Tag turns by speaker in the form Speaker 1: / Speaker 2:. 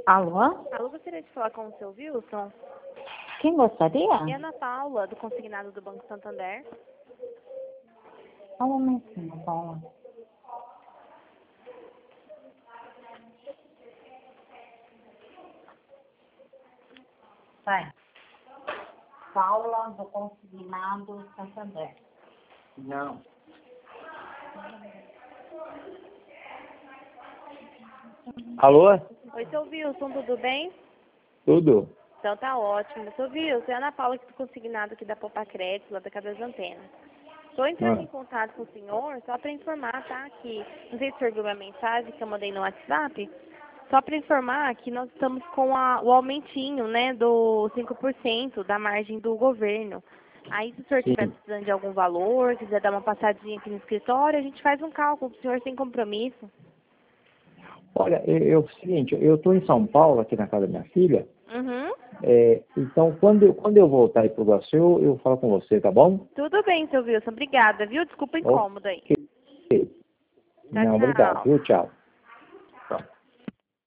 Speaker 1: Alô?
Speaker 2: Alô, gostaria de falar com o seu Wilson?
Speaker 1: Quem gostaria?
Speaker 2: É Ana Paula, do consignado do Banco Santander.
Speaker 1: Só um momentinho, Paula. Vai. Paula, do consignado Santander.
Speaker 3: Não. Alô?
Speaker 2: Oi, seu Wilson, tudo bem?
Speaker 3: Tudo?
Speaker 2: Então tá ótimo. Seu Wilson, é Ana Paula aqui do consignado aqui da Poupa Crédito, lá da Casa das Antenas. Estou entrando em contato com o senhor só para informar, tá? Que, não sei se o senhor viu minha mensagem que eu mandei no WhatsApp. Só para informar que nós estamos com o aumentinho, né, do 5% da margem do governo. Aí, se o senhor estiver
Speaker 3: Sim.
Speaker 2: precisando de algum valor, quiser dar uma passadinha aqui no escritório, a gente faz um cálculo para o senhor sem compromisso.
Speaker 3: Olha, é o seguinte, eu estou em São Paulo, aqui na casa da minha filha.
Speaker 2: Uhum.
Speaker 3: Então, quando eu voltar aí para o Brasil, eu falo com você, tá bom?
Speaker 2: Tudo bem, seu Wilson. Obrigada, viu? Desculpa o incômodo aí.
Speaker 3: Ok. Não, obrigado,
Speaker 2: Tchau.
Speaker 3: viu? Tchau.